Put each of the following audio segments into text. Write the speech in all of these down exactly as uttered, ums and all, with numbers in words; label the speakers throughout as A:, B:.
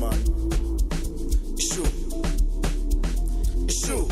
A: man. Issue. Issue.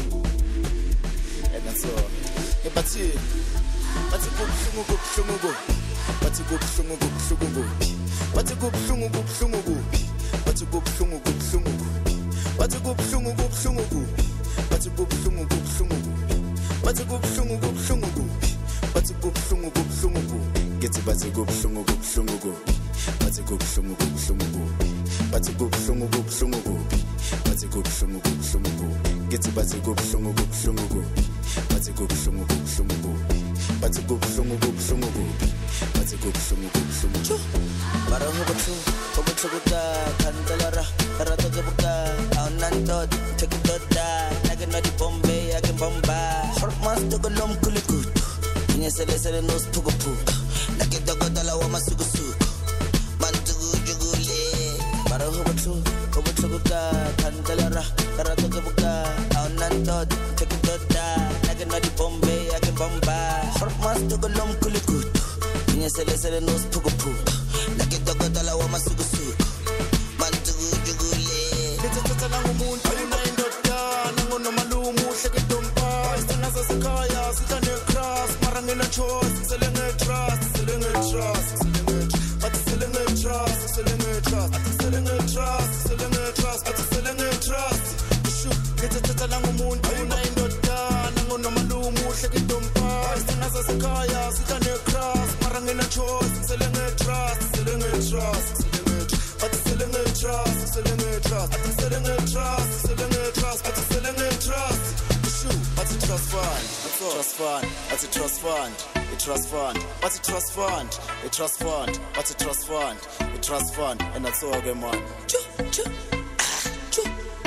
A: And that's all. Hey, but see, but you go shungu go shungu go. But you go shungu go shungu go. But you go shungu go shungu go. But you go shungu go shungu go. But you go shungu go shungu go. But you go shungu go shungu go. But you go shungu go shungu go. But you go shungu go shungu go. Get it, but you go shungu go shungu go. But you go shungu go shungu go. But you go shungu go shungu go. But you go shungu go shungu go. Get it, but you go shungu go shungu go. But you go shungu go shungu go. But you go shungu go shungu go. But you go shungu go shungu go.
B: Para hobatsu, hobatsu buka, kandalara, karato buka, aunanto, take it to die. I can not Bombay, I can Bombay. Short master go lom kulikut. Inya sele sele nos pugu pugu. Like it dogo dala wa masugu sugu. Man tugu jugule. Para hobatsu, hobatsu buka, kandalara, karato buka, aunanto, take it to die. I can not Bombay, I can Bombay. Short master go lom kulikut. Inya sele sele nos pugu pugu. Like it dogo dala wa masugu sugu. Man tugu jugule.
A: Little tata langu moon, pali na indota, nangu no malumu, shake it dumpa. Istina sa sakaya, sita ne cross, marang ina choice, selling a trust, selling a trust, selling a trust, but selling a trust, selling a trust, selling a trust, selling a trust, but selling a trust. Issue, little tata langu moon, pali na indota, nangu no malumu, shake it dumpa. Istina sa sakaya, sita ne cross, marang ina choice, selling a trust, selling a trust, selling a trust, but selling a trust, selling a trust, selling a trust, selling a trust, but selling a trust. Issue, but a trust fund, trust fund, but a trust fund, a trust fund, but a trust fund, a trust fund, but a trust fund, a trust fund, and that's all again, man.
B: Choo, choo, ah, choo.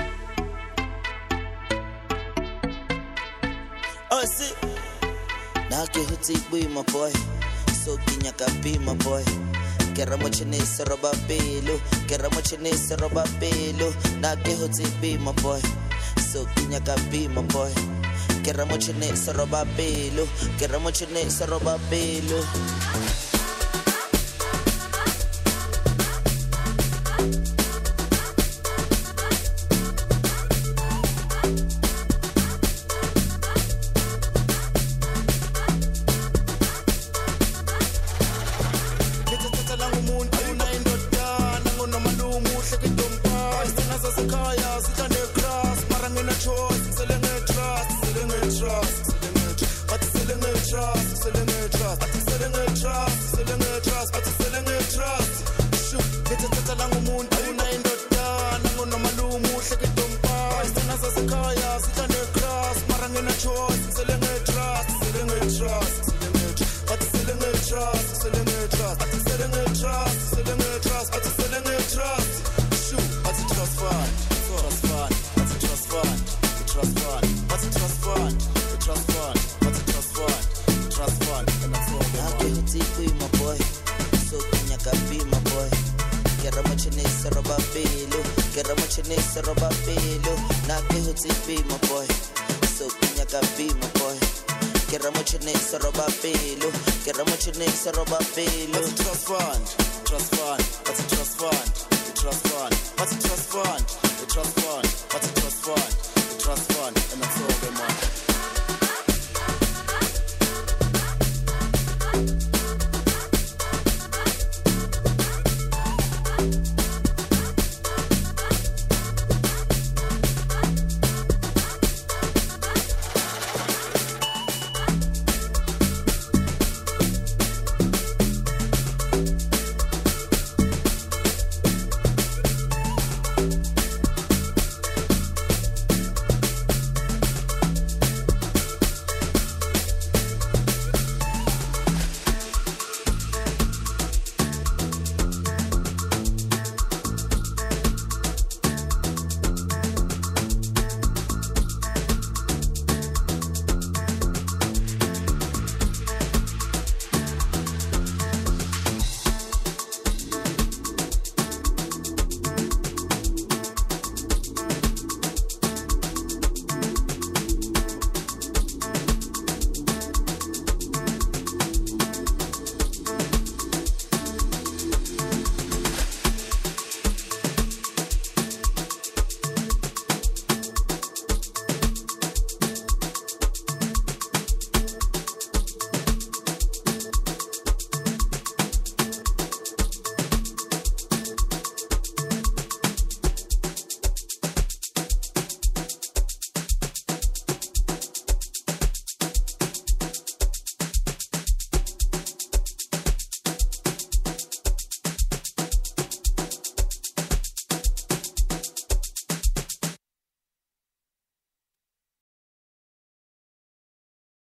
B: Oh, see, now get who take me, my boy. So kinya kapi, my boy. Kera mo chinese roba pelo, kera mo chinese roba pelo. Na ke hoti be my boy, so kinya kapi my boy. Kera mo chinese roba pelo, kera mo chinese roba pelo. Roba pelo.
A: What's a trust fund? Trust fund. What's a trust fund? The trust fund. What's a trust fund? The trust fund. What's a trust fund? The trust fund. And that's all they want.